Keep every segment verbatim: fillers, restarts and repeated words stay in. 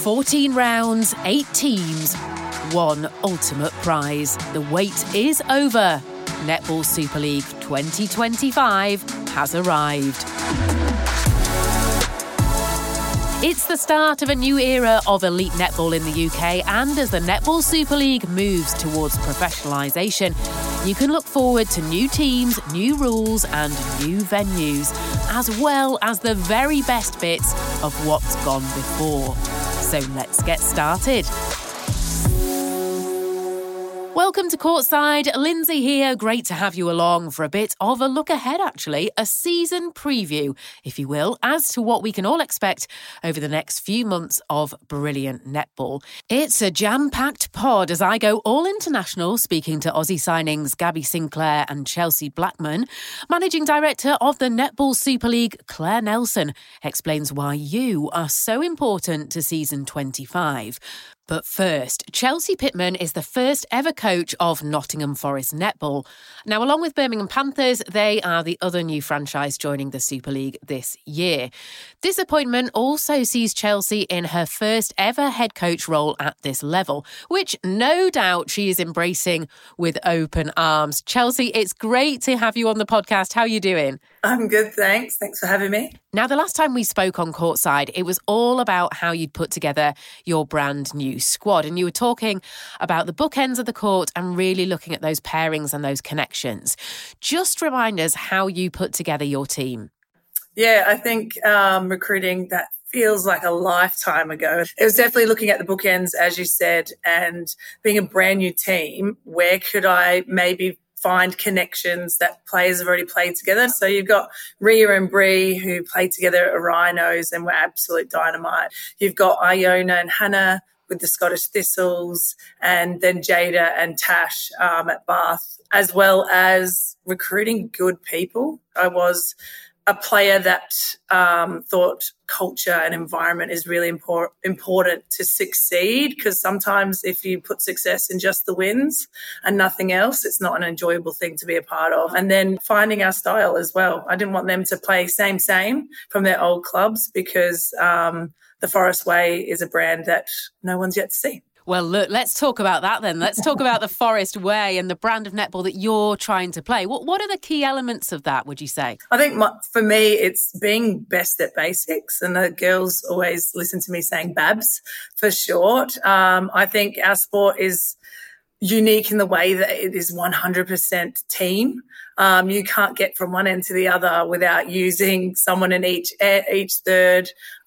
fourteen rounds, eight teams, one ultimate prize. The wait is over. Netball Super League twenty twenty-five has arrived. It's the start of a new era of elite netball in the U K, and as the Netball Super League moves towards professionalisation, you can look forward to new teams, new rules and new venues, as well as the very best bits of what's gone before. So let's get started. Welcome to Courtside. Lindsay here. Great to have you along for a bit of a look ahead, actually, a season preview, if you will, as to what we can all expect over the next few months of brilliant netball. It's a jam-packed pod as I go all international, speaking to Aussie signings Gabby Sinclair and Chelsea Blackman. Managing Director of the Netball Super League, Claire Nelson, explains why you are so important to season twenty-five. But first, Chelsea Pittman is the first ever coach of Nottingham Forest Netball. Now, along with Birmingham Panthers, they are the other new franchise joining the Super League this year. This appointment also sees Chelsea in her first ever head coach role at this level, which no doubt she is embracing with open arms. Chelsea, it's great to have you on the podcast. How are you doing? I'm good, thanks. Thanks for having me. Now, the last time we spoke on Courtside, it was all about how you'd put together your brand new squad. And you were talking about the bookends of the court and really looking at those pairings and those connections. Just remind us how you put together your team. Yeah, I think um, recruiting, that feels like a lifetime ago. It was definitely looking at the bookends, as you said, and being a brand new team, where could I maybe find connections that players have already played together. So you've got Ria and Bree who played together at Rhinos and were absolute dynamite. You've got Iona and Hannah with the Scottish Thistles, and then Jada and Tash um, at Bath, as well as recruiting good people. I was a player that um, thought culture and environment is really impor- important to succeed, because sometimes if you put success in just the wins and nothing else, it's not an enjoyable thing to be a part of. And then finding our style as well. I didn't want them to play same, same from their old clubs, because um, the Forest Way is a brand that no one's yet to see. Well, look, let's talk about that then. Let's talk about the Forest Way and the brand of netball that you're trying to play. What what are the key elements of that, would you say? I think my, for me, it's being best at basics. And the girls always listen to me saying Babs for short. Um, I think our sport is unique in the way that it is one hundred percent team. Um, you can't get from one end to the other without using someone in each each third.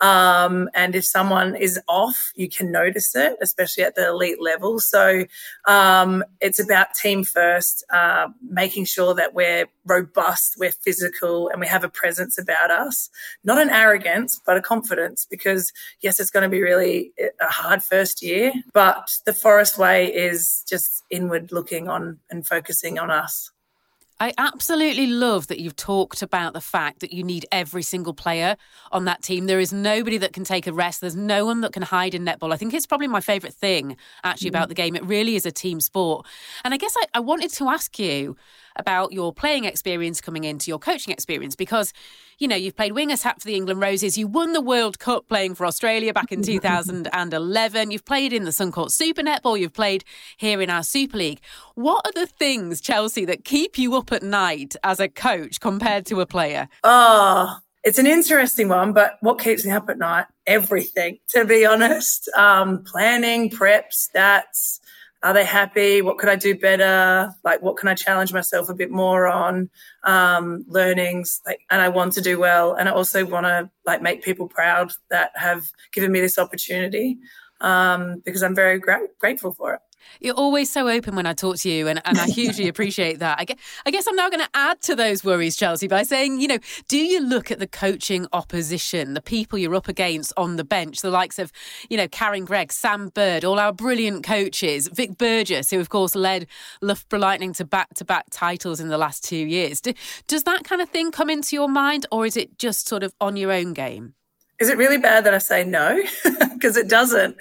Um, and if someone is off, you can notice it, especially at the elite level. So um, it's about team first, uh, making sure that we're robust, we're physical, and we have a presence about us. Not an arrogance, but a confidence, because, yes, it's going to be really a hard first year, but the Forest Way is just inward looking on and focusing on us. I absolutely love that you've talked about the fact that you need every single player on that team. There is nobody that can take a rest. There's no one that can hide in netball. I think it's probably my favourite thing, actually, mm-hmm. about the game. It really is a team sport. And I guess I, I wanted to ask you about your playing experience coming into your coaching experience, because, you know, you've played winger tap for the England Roses. You won the World Cup playing for Australia back in two thousand eleven. You've played in the Suncourt Super Netball. You've played here in our Super League. What are the things, Chelsea, that keep you up at night as a coach compared to a player? Oh, it's an interesting one, but what keeps me up at night? Everything, to be honest. Um, planning, prep, stats. Are they happy? What could I do better? Like, what can I challenge myself a bit more on? Um, learnings, like, and I want to do well. And I also want to like make people proud that have given me this opportunity, um, because I'm very gra- grateful for it. You're always so open when I talk to you, and, and I hugely appreciate that. I guess, I guess I'm now going to add to those worries, Chelsea, by saying, you know, do you look at the coaching opposition, the people you're up against on the bench, the likes of, you know, Karen Gregg, Sam Bird, all our brilliant coaches, Vic Burgess, who, of course, led Loughborough Lightning to back-to-back titles in the last two years. Do, does that kind of thing come into your mind, or is it just sort of on your own game? Is it really bad that I say no? Because it doesn't.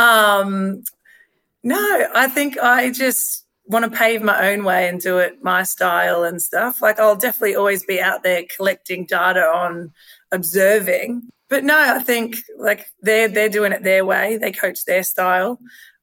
Um No, I think I just want to pave my own way and do it my style and stuff. Like, I'll definitely always be out there collecting data on observing, But no, I think like they're they're doing it their way. They coach their style,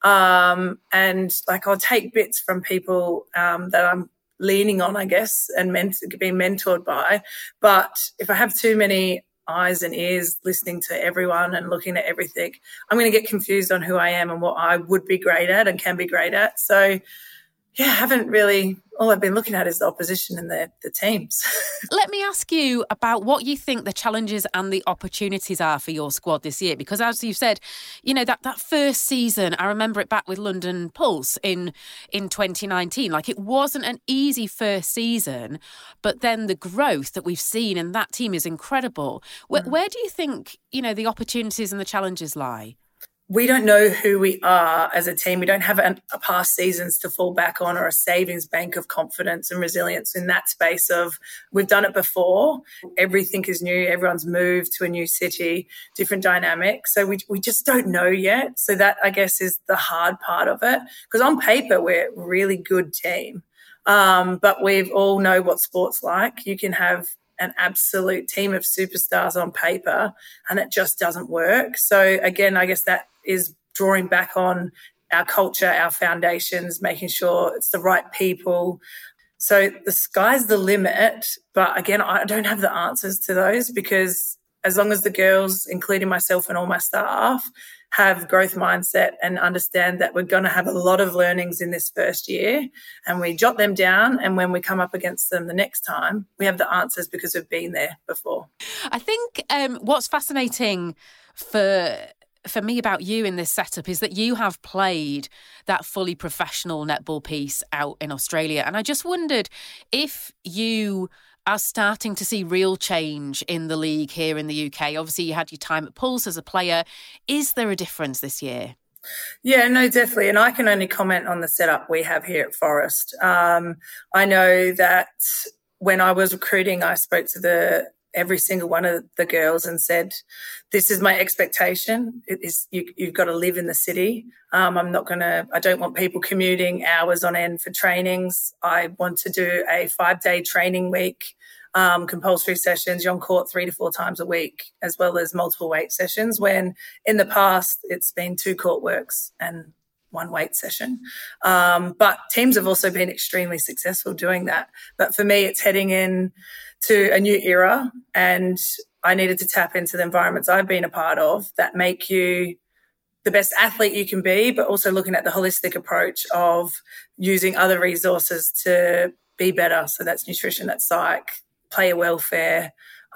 um, and like I'll take bits from people um, that I'm leaning on, I guess, and ment- being mentored by. But if I have too many eyes and ears listening to everyone and looking at everything, I'm going to get confused on who I am and what I would be great at and can be great at. So, yeah, I haven't really, all I've been looking at is the opposition and the, the teams. Let me ask you about what you think the challenges and the opportunities are for your squad this year. Because as you said, you know, that, that first season, I remember it back with London Pulse in, in twenty nineteen. Like, it wasn't an easy first season, but then the growth that we've seen in that team is incredible. Where, mm. where do you think, you know, the opportunities and the challenges lie? We don't know who we are as a team. We don't have a, a past seasons to fall back on or a savings bank of confidence and resilience in that space of we've done it before. Everything is new. Everyone's moved to a new city, different dynamics. So we we just don't know yet. So that, I guess, is the hard part of it. Because on paper, we're a really good team. Um, but we all know what sport's like. You can have an absolute team of superstars on paper and it just doesn't work. So again, I guess that is drawing back on our culture, our foundations, making sure it's the right people. So the sky's the limit. But again, I don't have the answers to those because as long as the girls, including myself and all my staff, have growth mindset and understand that we're going to have a lot of learnings in this first year and we jot them down, and when we come up against them the next time, we have the answers because we've been there before. I think um, what's fascinating for for me about you in this setup is that you have played that fully professional netball piece out in Australia. And I just wondered if you are starting to see real change in the league here in the U K. Obviously, you had your time at Pulse as a player. Is there a difference this year? Yeah, no, definitely. And I can only comment on the setup we have here at Forest. Um, I know that when I was recruiting, I spoke to the every single one of the girls and said, this is my expectation. It is, you, you've got to live in the city. Um, I'm not going to, I don't want people commuting hours on end for trainings. I want to do a five day training week, um, compulsory sessions. You're on court three to four times a week, as well as multiple weight sessions, when in the past it's been two court works and one weight session. Um, but teams have also been extremely successful doing that. But for me, it's heading in to a new era, and I needed to tap into the environments I've been a part of that make you the best athlete you can be, but also looking at the holistic approach of using other resources to be better. So that's nutrition, that's psych, player welfare.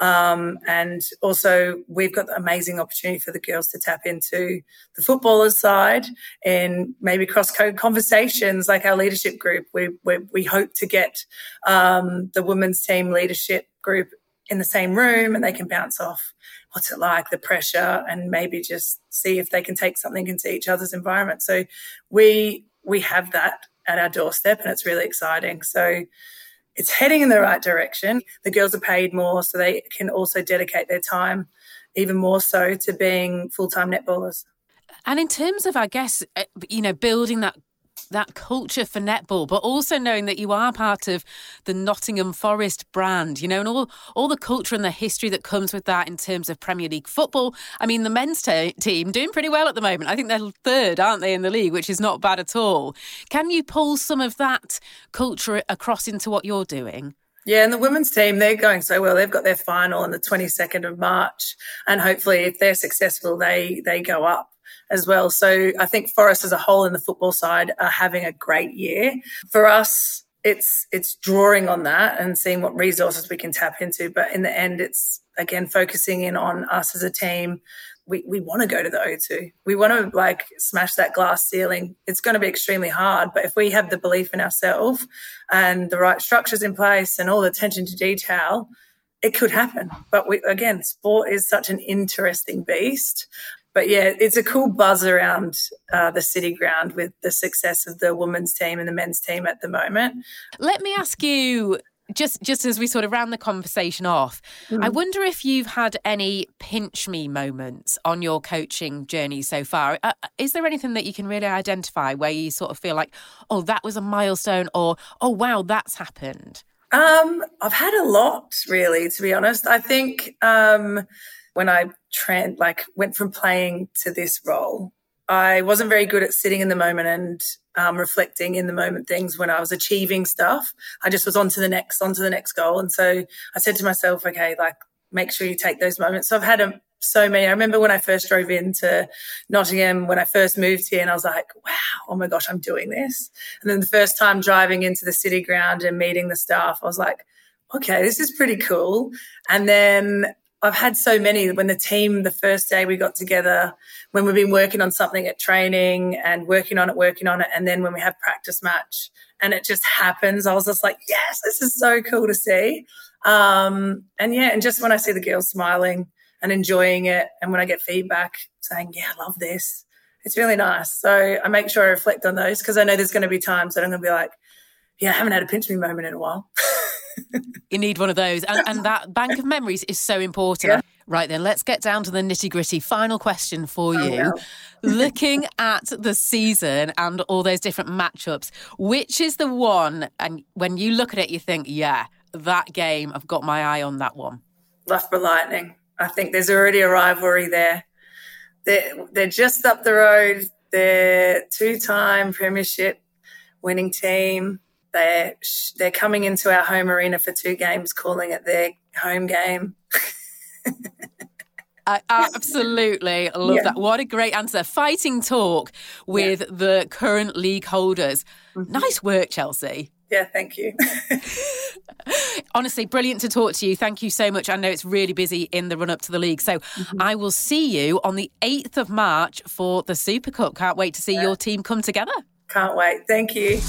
Um, and also we've got the amazing opportunity for the girls to tap into the footballers side and maybe cross-code conversations like our leadership group. We we, we hope to get um, the women's team leadership group in the same room and they can bounce off what's it like, the pressure, and maybe just see if they can take something into each other's environment. So we we have that at our doorstep and it's really exciting. So it's heading in the right direction. The girls are paid more so they can also dedicate their time even more so to being full-time netballers. And in terms of, I guess, you know, building that that culture for netball, but also knowing that you are part of the Nottingham Forest brand, you know, and all, all the culture and the history that comes with that in terms of Premier League football. I mean, the men's t- team doing pretty well at the moment. I think they're third, aren't they, in the league, which is not bad at all. Can you pull some of that culture across into what you're doing? Yeah, and the women's team, they're going so well. They've got their final on the twenty-second of March, and hopefully if they're successful, they they go up as well. So I think Forest as a whole in the football side are having a great year. For us, it's it's drawing on that and seeing what resources we can tap into. But in the end, it's, again, focusing in on us as a team. We we want to go to the O two. We want to, like, smash that glass ceiling. It's going to be extremely hard, but if we have the belief in ourselves and the right structures in place and all the attention to detail, it could happen. But we, again, sport is such an interesting beast. But yeah, it's a cool buzz around uh, the City Ground with the success of the women's team and the men's team at the moment. Let me ask you, just just as we sort of round the conversation off, mm. I wonder if you've had any pinch me moments on your coaching journey so far. Uh, is there anything that you can really identify where you sort of feel like, oh, that was a milestone, or, oh, wow, that's happened? Um, I've had a lot, really, to be honest. I think... Um, when I trend, like went from playing to this role, I wasn't very good at sitting in the moment and um, reflecting in the moment things when I was achieving stuff. I just was on to the next, on to the next goal. And so I said to myself, okay, like make sure you take those moments. So I've had a, so many. I remember when I first drove into Nottingham, when I first moved here, and I was like, wow, oh my gosh, I'm doing this. And then the first time driving into the city ground and meeting the staff, I was like, okay, this is pretty cool. And then I've had so many when the team, the first day we got together, when we've been working on something at training and working on it, working on it. And then when we have practice match and it just happens, I was just like, yes, this is so cool to see. Um, and yeah, and just when I see the girls smiling and enjoying it, and when I get feedback saying, yeah, I love this, it's really nice. So I make sure I reflect on those, because I know there's going to be times that I'm going to be like, yeah, I haven't had a pinch me moment in a while. You need one of those. And, and that bank of memories is so important. Yeah. Right then, let's get down to the nitty gritty. Final question for you. Oh, well. Looking at the season and all those different matchups, which is the one, and when you look at it, you think, yeah, that game, I've got my eye on that one? Loughborough Lightning. I think there's already a rivalry there. They're, they're just up the road. They're two-time premiership winning team. They're, they're coming into our home arena for two games, calling it their home game. I absolutely love yeah. that. What a great answer. Fighting talk with yeah. the current league holders. Mm-hmm. Nice work, Chelsea. Yeah, thank you. Honestly, brilliant to talk to you. Thank you so much. I know it's really busy in the run-up to the league. So mm-hmm. I will see you on the eighth of March for the Super Cup. Can't wait to see yeah. your team come together. Can't wait. Thank you.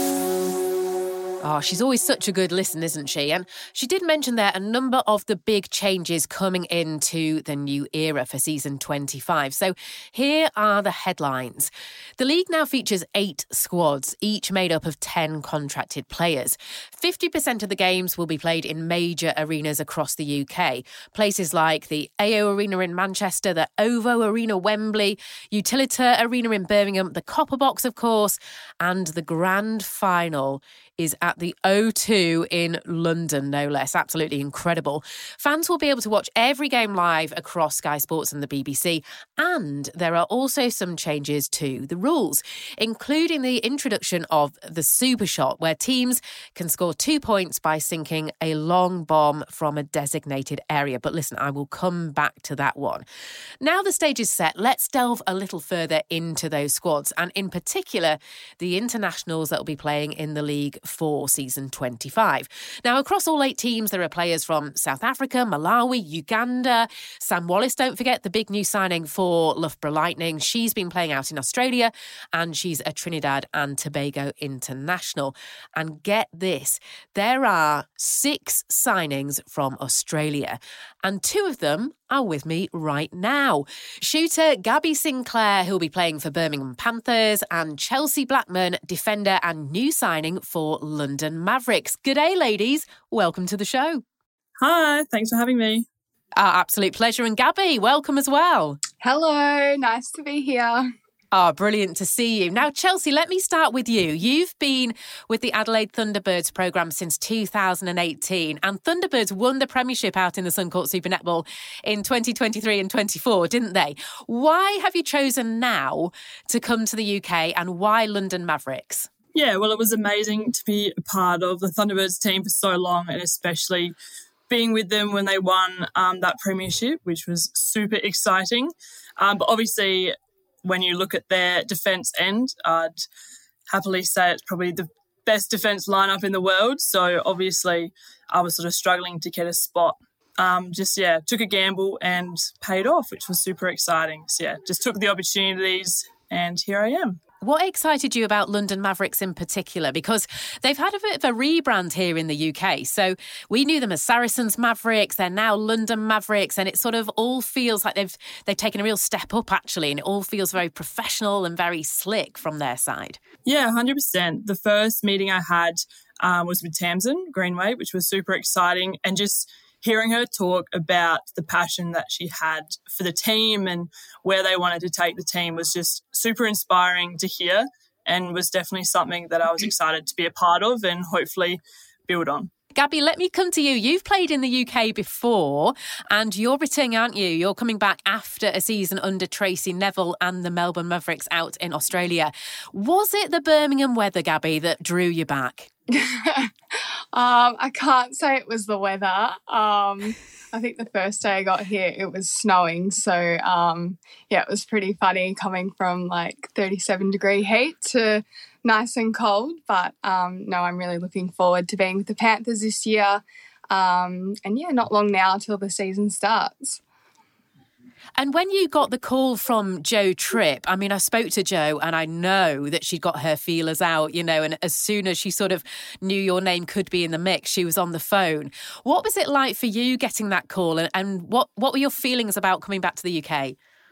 Oh, she's always such a good listen, isn't she? And she did mention there a number of the big changes coming into the new era for season twenty-five. So here are the headlines. The league now features eight squads, each made up of ten contracted players. fifty percent of the games will be played in major arenas across the U K. Places like the A O Arena in Manchester, the OVO Arena Wembley, Utilita Arena in Birmingham, the Copper Box, of course, and the grand final is at the O two in London, no less. Absolutely incredible. Fans will be able to watch every game live across Sky Sports and the B B C. And there are also some changes to the rules, including the introduction of the Super Shot, where teams can score two points by sinking a long bomb from a designated area. But listen, I will come back to that one. Now the stage is set, let's delve a little further into those squads, and in particular, the internationals that will be playing in the league for season twenty-five. Now, across all eight teams, there are players from South Africa, Malawi, Uganda. Sam Wallace, don't forget, the big new signing for Loughborough Lightning. She's been playing out in Australia, and she's a Trinidad and Tobago international. And get this, there are six signings from Australia, and two of them are with me right now. Shooter Gabby Sinclair, who'll be playing for Birmingham Panthers, and Chelsea Blackman, defender and new signing for London Mavericks. Good day, ladies. Welcome to the show. Hi, thanks for having me. Our absolute pleasure. And Gabby, welcome as well. Hello, nice to be here. Ah, oh, brilliant to see you. Now, Chelsea, let me start with you. You've been with the Adelaide Thunderbirds programme since two thousand eighteen, and Thunderbirds won the Premiership out in the Suncourt Super Netball in twenty twenty-three and twenty-four, didn't they? Why have you chosen now to come to the U K, and why London Mavericks? Yeah, well, it was amazing to be a part of the Thunderbirds team for so long, and especially being with them when they won um, that Premiership, which was super exciting. Um, but obviously, when you look at their defence end, I'd happily say it's probably the best defence lineup in the world. So obviously I was sort of struggling to get a spot. Um, just, yeah, took a gamble and paid off, which was super exciting. So, yeah, just took the opportunities and here I am. What excited you about London Mavericks in particular? Because they've had a bit of a rebrand here in the U K. So we knew them as Saracens Mavericks. They're now London Mavericks. And it sort of all feels like they've they've taken a real step up, actually. And it all feels very professional and very slick from their side. Yeah, one hundred percent. The first meeting I had um, was with Tamsin Greenway, which was super exciting. And just hearing her talk about the passion that she had for the team and where they wanted to take the team was just super inspiring to hear, and was definitely something that I was excited to be a part of and hopefully build on. Gabby, let me come to you. You've played in the U K before and you're returning, aren't you? You're coming back after a season under Tracy Neville and the Melbourne Mavericks out in Australia. Was it the Birmingham weather, Gabby, that drew you back? um, I can't say it was the weather. Um, I think the first day I got here, it was snowing. So, um, yeah, it was pretty funny coming from like thirty-seven degree heat to nice and cold. But um, no, I'm really looking forward to being with the Panthers this year. Um, and yeah, not long now till the season starts. And when you got the call from Jo Tripp, I mean, I spoke to Jo and I know that she'd got her feelers out, you know, and as soon as she sort of knew your name could be in the mix, she was on the phone. What was it like for you getting that call and, and what, what were your feelings about coming back to the U K?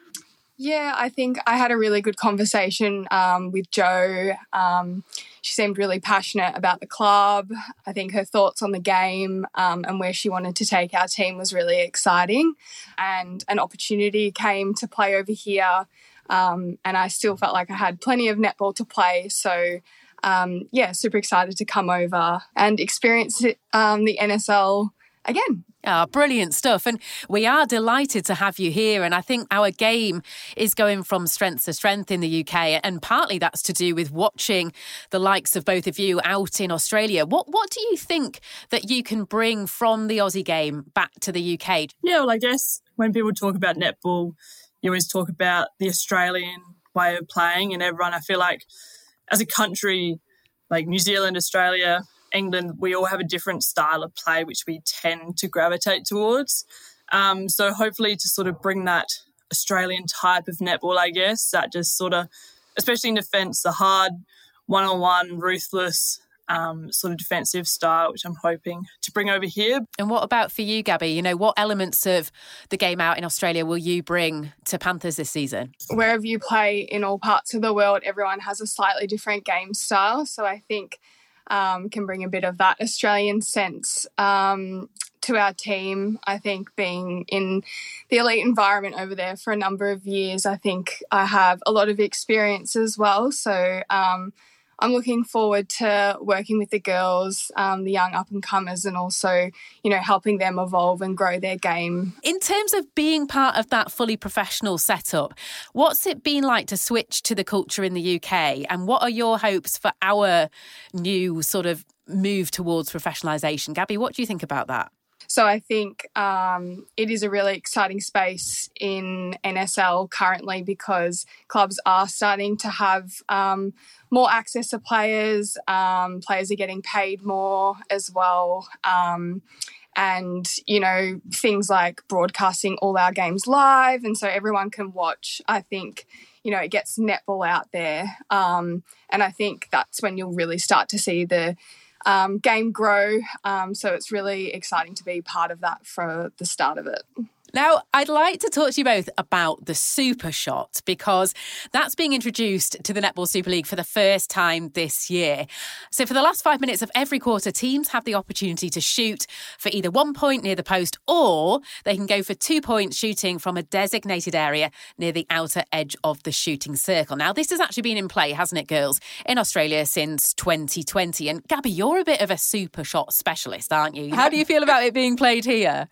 Yeah, I think I had a really good conversation um, with Jo. Um, she seemed really passionate about the club. I think her thoughts on the game um, and where she wanted to take our team was really exciting. And an opportunity came to play over here. Um, and I still felt like I had plenty of netball to play. So, um, yeah, super excited to come over and experience it, um, the N S L again. Ah, oh, brilliant stuff. And we are delighted to have you here. And I think our game is going from strength to strength in the U K. And partly that's to do with watching the likes of both of you out in Australia. What what do you think that you can bring from the Aussie game back to the U K? Yeah, well, I guess when people talk about netball, you always talk about the Australian way of playing. And everyone, I feel like as a country, like New Zealand, Australia, England, we all have a different style of play which we tend to gravitate towards. Um, so hopefully to sort of bring that Australian type of netball, I guess, that just sort of, especially in defence, the hard one-on-one, ruthless um, sort of defensive style, which I'm hoping to bring over here. And what about for you, Gabby? You know, what elements of the game out in Australia will you bring to Panthers this season? Wherever you play in all parts of the world, everyone has a slightly different game style. So I think Um, can bring a bit of that Australian sense um, to our team. I think being in the elite environment over there for a number of years, I think I have a lot of experience as well. So um, I'm looking forward to working with the girls, um, the young up-and-comers, and also, you know, helping them evolve and grow their game. In terms of being part of that fully professional setup, what's it been like to switch to the culture in the U K? And what are your hopes for our new sort of move towards professionalisation? Gabby, what do you think about that? So I think um, it is a really exciting space in N S L currently because clubs are starting to have um, more access to players. Um, players are getting paid more as well. Um, and, you know, things like broadcasting all our games live and so everyone can watch. I think, you know, it gets netball out there. Um, and I think that's when you'll really start to see the Um, game grow. Um, so it's really exciting to be part of that for the start of it. Now, I'd like to talk to you both about the Super Shot because that's being introduced to the Netball Super League for the first time this year. So for the last five minutes of every quarter, teams have the opportunity to shoot for either one point near the post or they can go for two points shooting from a designated area near the outer edge of the shooting circle. Now, this has actually been in play, hasn't it, girls, in Australia since twenty twenty. And Gabby, you're a bit of a Super Shot specialist, aren't you? How do you feel about it being played here?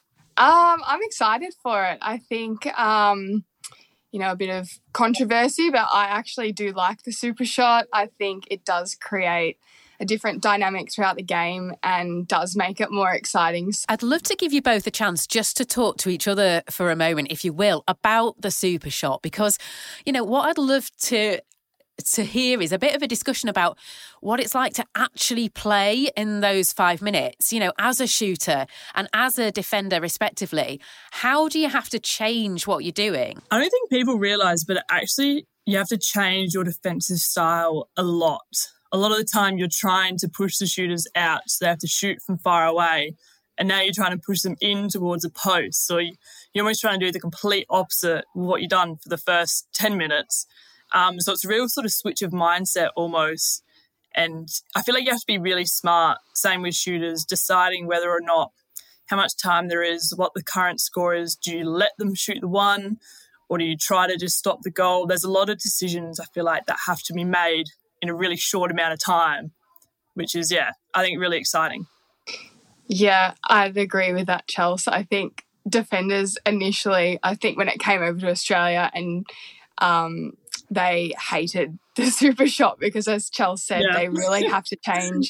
Um, I'm excited for it. I think, um, you know, a bit of controversy, but I actually do like the Super Shot. I think it does create a different dynamic throughout the game and does make it more exciting. I'd love to give you both a chance just to talk to each other for a moment, if you will, about the Super Shot, because, you know, what I'd love to to hear is a bit of a discussion about what it's like to actually play in those five minutes, you know, as a shooter and as a defender, respectively. How do you have to change what you're doing? I don't think people realise, but actually you have to change your defensive style a lot. A lot of the time you're trying to push the shooters out, so they have to shoot from far away. And now you're trying to push them in towards a post. So you're almost trying to do the complete opposite of what you've done for the first ten minutes. Um, so it's a real sort of switch of mindset almost. And I feel like you have to be really smart, same with shooters, deciding whether or not how much time there is, what the current score is. Do you let them shoot the one or do you try to just stop the goal? There's a lot of decisions I feel like that have to be made in a really short amount of time, which is, yeah, I think really exciting. Yeah, I'd agree with that, Chelsea. I think defenders initially, I think when it came over to Australia and um, they hated the super shot because, as Chelsea said, Yeah. they really have to change,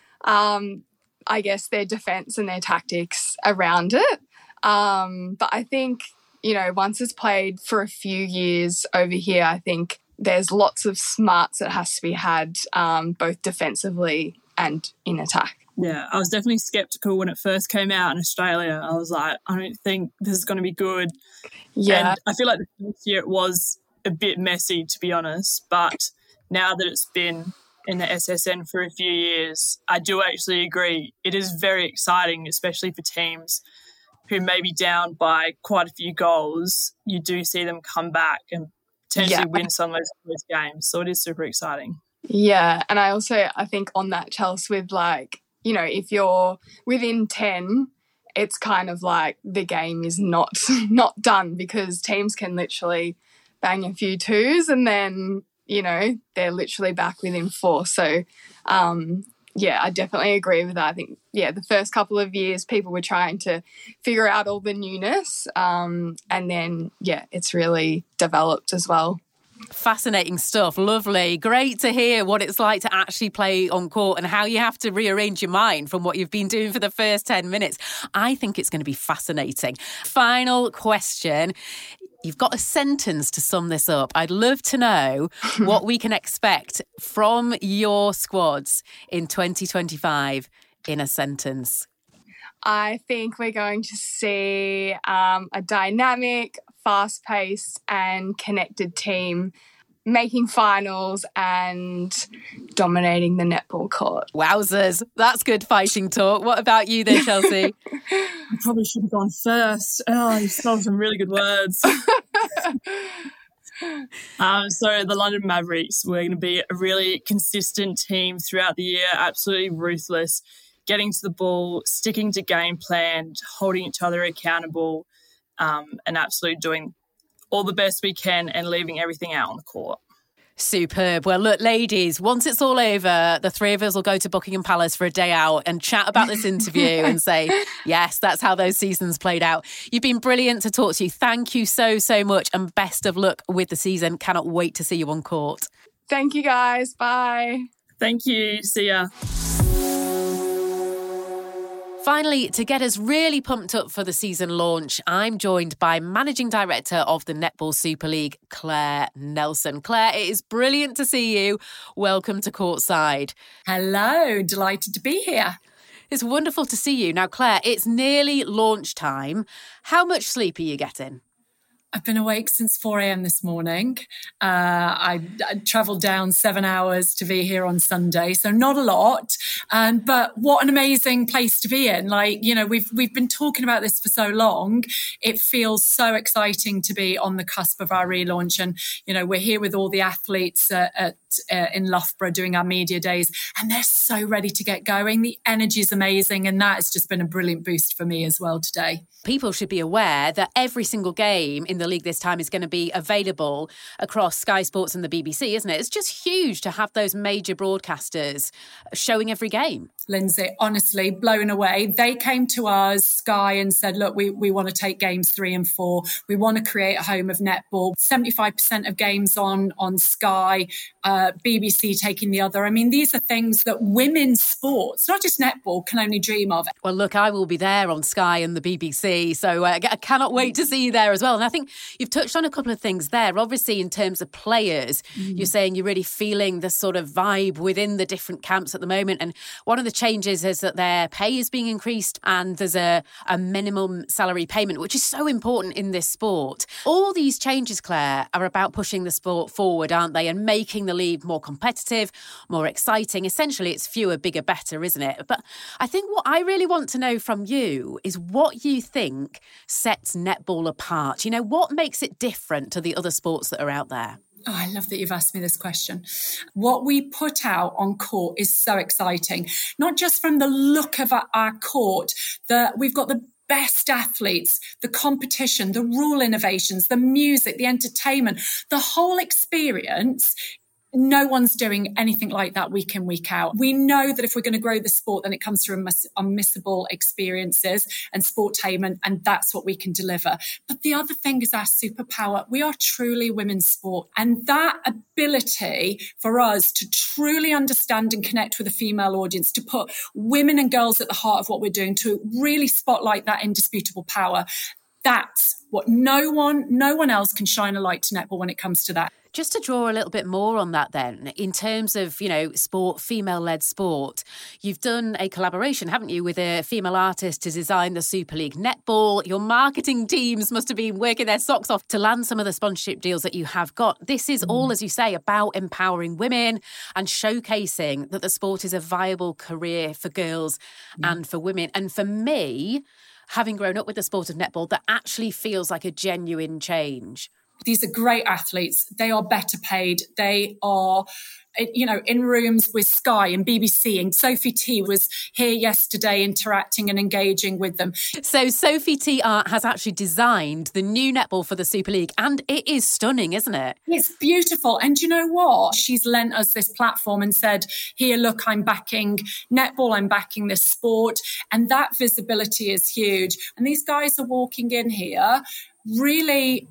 um, I guess, their defence and their tactics around it. Um, but I think, you know, once it's played for a few years over here, I think there's lots of smarts that has to be had, um, both defensively and in attack. Yeah, I was definitely sceptical when it first came out in Australia. I was like, I don't think this is going to be good. Yeah. And I feel like the first year it was a bit messy, to be honest. But now that it's been in the S S N for a few years, I do actually agree. It is very exciting, especially for teams who may be down by quite a few goals. You do see them come back and potentially Yeah. win some of those, those games. So it is super exciting. Yeah, and I also, I think on that, Chelsea, with like, you know, if you're within ten, it's kind of like the game is not not done because teams can literally bang a few twos and then, you know, they're literally back within four. So, um, yeah, I definitely agree with that. I think, yeah, the first couple of years people were trying to figure out all the newness, um, and then, yeah, it's really developed as well. Fascinating stuff. Lovely. Great to hear what it's like to actually play on court and how you have to rearrange your mind from what you've been doing for the first ten minutes. I think it's going to be fascinating. Final question. You've got a sentence to sum this up. I'd love to know what we can expect from your squads in twenty twenty-five in a sentence. I think we're going to see um, a dynamic, fast-paced and connected team making finals and dominating the netball court. Wowzers. That's good fighting talk. What about you then, Chelsea? I probably should have gone first. Oh, you stole some really good words. um, so the London Mavericks, we're going to be a really consistent team throughout the year, absolutely ruthless, getting to the ball, sticking to game plan, holding each other accountable, um, and absolutely doing all the best we can and leaving everything out on the court. Superb. Well, look, ladies, once it's all over, the three of us will go to Buckingham Palace for a day out and chat about this interview and say, yes, that's how those seasons played out. You've been brilliant to talk to you. Thank you so, so much and best of luck with the season. Cannot wait to see you on court. Thank you, guys. Bye. Thank you. See ya. Finally, to get us really pumped up for the season launch, I'm joined by Managing Director of the Netball Super League, Claire Nelson. Claire, it is brilliant to see you. Welcome to Courtside. Hello, delighted to be here. It's wonderful to see you. Now, Claire, it's nearly launch time. How much sleep are you getting? I've been awake since four a.m. this morning. Uh, I, I travelled down seven hours to be here on Sunday, so not a lot. Um, but what an amazing place to be in. Like, you know, we've we've been talking about this for so long. It feels so exciting to be on the cusp of our relaunch. And, you know, we're here with all the athletes uh, at uh, in Loughborough doing our media days, and they're so ready to get going. The energy is amazing, and that has just been a brilliant boost for me as well today. People should be aware that every single game in the league this time is going to be available across Sky Sports and the B B C, isn't it? It's just huge to have those major broadcasters showing every game. Lindsay, honestly, blown away. They came to us, Sky, and said, look, we, we want to take games three and four. We want to create a home of netball. seventy-five percent of games on, on Sky, uh, B B C taking the other. I mean, these are things that women's sports, not just netball, can only dream of. Well, look, I will be there on Sky and the B B C, so uh, I cannot wait to see you there as well. And I think you've touched on a couple of things there. Obviously, in terms of players, mm. you're saying you're really feeling the sort of vibe within the different camps at the moment. And one of the changes is that their pay is being increased and there's a, a minimum salary payment, which is so important in this sport. All these changes, Claire, are about pushing the sport forward, aren't they? And making the league more competitive, more exciting. Essentially, it's fewer, bigger, better, isn't it? But I think what I really want to know from you is what you think sets netball apart. You know, what makes it different to the other sports that are out there? Oh, I love that you've asked me this question. What we put out on court is so exciting, not just from the look of our, our court, that we've got the best athletes, the competition, the rule innovations, the music, the entertainment, the whole experience no one's doing anything like that week in, week out. We know that if we're going to grow the sport, then it comes through unmiss- unmissable experiences and sportainment, and that's what we can deliver. But the other thing is our superpower. We are truly women's sport, and that ability for us to truly understand and connect with a female audience, to put women and girls at the heart of what we're doing, to really spotlight that indisputable power, that's what no one, no one else can shine a light to netball when it comes to that. Just to draw a little bit more on that then, in terms of, you know, sport, female-led sport, you've done a collaboration, haven't you, with a female artist to design the Super League Netball. Your marketing teams must have been working their socks off to land some of the sponsorship deals that you have got. This is all, as you say, about empowering women and showcasing that the sport is a viable career for girls mm. and for women. And for me, having grown up with the sport of netball, that actually feels like a genuine change. These are great athletes. They are better paid. They are, you know, in rooms with Sky and B B C, and Sophie T was here yesterday interacting and engaging with them. So Sophie T Art has actually designed the new netball for the Super League, and it is stunning, isn't it? It's beautiful. And you know what? She's lent us this platform and said, here, look, I'm backing netball, I'm backing this sport. And that visibility is huge. And these guys are walking in here really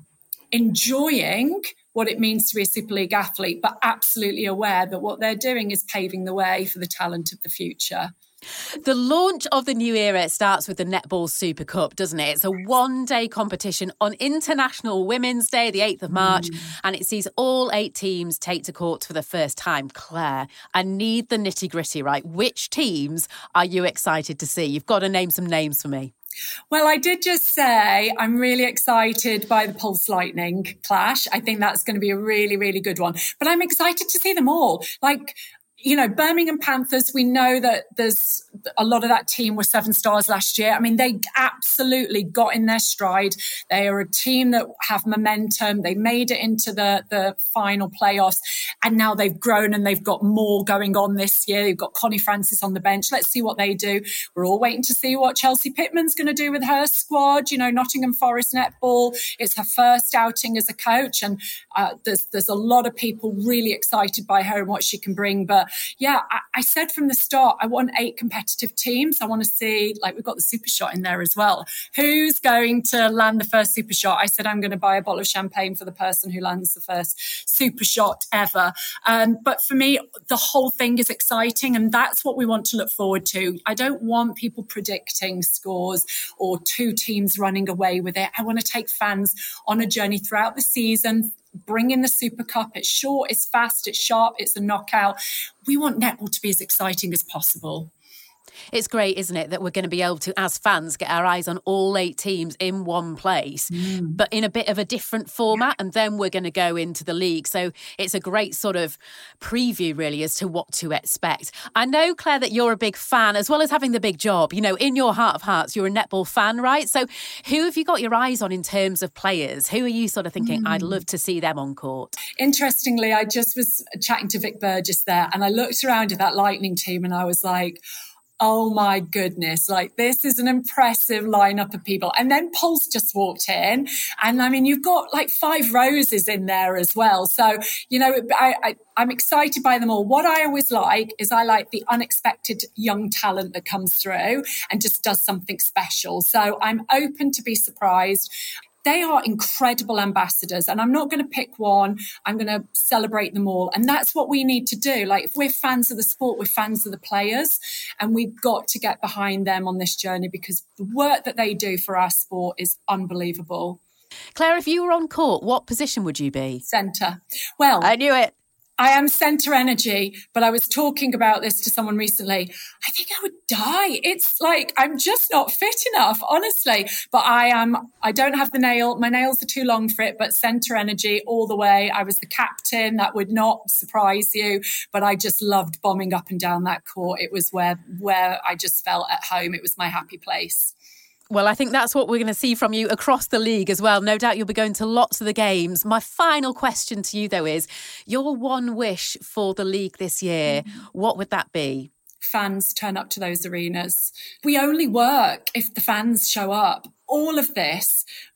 enjoying what it means to be a Super League athlete, but absolutely aware that what they're doing is paving the way for the talent of the future. The launch of the new era starts with the Netball Super Cup, doesn't it? It's a one-day competition on International Women's Day, the eighth of March, mm. and it sees all eight teams take to court for the first time. Claire, I need the nitty-gritty, right? Which teams are you excited to see? You've got to name some names for me. Well, I did just say I'm really excited by the Pulse Lightning clash. I think that's going to be a really, really good one. But I'm excited to see them all. Like, you know, Birmingham Panthers, we know that there's a lot of that team were seven stars last year. I mean, they absolutely got in their stride. They are a team that have momentum. They made it into the, the final playoffs, and now they've grown and they've got more going on this year. They've got Connie Francis on the bench. Let's see what they do. We're all waiting to see what Chelsea Pittman's going to do with her squad. You know, Nottingham Forest Netball, it's her first outing as a coach, and uh, there's, there's a lot of people really excited by her and what she can bring. But yeah, I, I said from the start, I want eight competitive teams. I want to see, like, we've got the Super Shot in there as well. Who's going to land the first Super Shot? I said I'm going to buy a bottle of champagne for the person who lands the first Super Shot ever. Um, but for me, the whole thing is exciting, and that's what we want to look forward to. I don't want people predicting scores or two teams running away with it. I want to take fans on a journey throughout the season. Bring in the Super Cup. It's short, it's fast, it's sharp, it's a knockout. We want netball to be as exciting as possible. It's great, isn't it, that we're going to be able to, as fans, get our eyes on all eight teams in one place, mm. but in a bit of a different format, and then we're going to go into the league. So it's a great sort of preview, really, as to what to expect. I know, Claire, that you're a big fan, as well as having the big job. You know, in your heart of hearts, you're a netball fan, right? So who have you got your eyes on in terms of players? Who are you sort of thinking, mm. I'd love to see them on court? Interestingly, I just was chatting to Vic Burgess there, and I looked around at that Lightning team and I was like, oh my goodness, like this is an impressive lineup of people. And then Pulse just walked in, and I mean, you've got like five roses in there as well. So, you know, I, I, I'm excited by them all. What I always like is I like the unexpected young talent that comes through and just does something special. So I'm open to be surprised. They are incredible ambassadors, and I'm not going to pick one. I'm going to celebrate them all. And that's what we need to do. Like, if we're fans of the sport, we're fans of the players, and we've got to get behind them on this journey, because the work that they do for our sport is unbelievable. Claire, if you were on court, what position would you be? Centre. Well, I knew it. I am centre energy, but I was talking about this to someone recently. I think I would die. It's like, I'm just not fit enough, honestly. But I am, I don't have the nail. My nails are too long for it, but centre energy all the way. I was the captain. That would not surprise you. But I just loved bombing up and down that court. It was where, where I just felt at home. It was my happy place. Well, I think that's what we're going to see from you across the league as well. No doubt you'll be going to lots of the games. My final question to you, though, is your one wish for the league this year. Mm-hmm. What would that be? Fans turn up to those arenas. We only work if the fans show up. All of this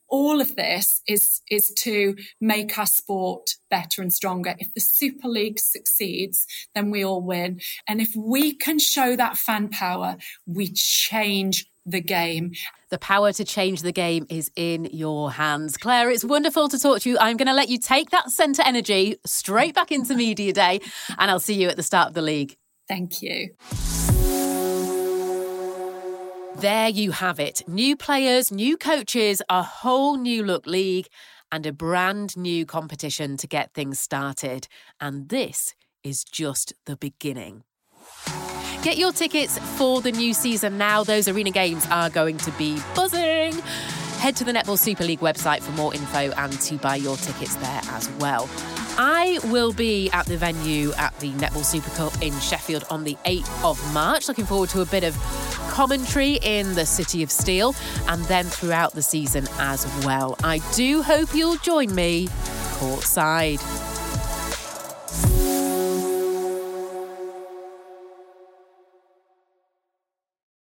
all of this is, is to make our sport better and stronger. If the Super League succeeds, then we all win. And if we can show that fan power, we change the game. The power to change the game is in your hands. Claire, it's wonderful to talk to you. I'm going to let you take that centre energy straight back into Media Day, and I'll see you at the start of the league. Thank you. There you have it. New players, new coaches, a whole new look league, and a brand new competition to get things started. And this is just the beginning. Get your tickets for the new season now. Those arena games are going to be buzzing. Head to the Netball Super League website for more info and to buy your tickets there as well. I will be at the venue at the Netball Super Cup in Sheffield on the eighth of March. Looking forward to a bit of commentary in the City of Steel and then throughout the season as well. I do hope you'll join me courtside.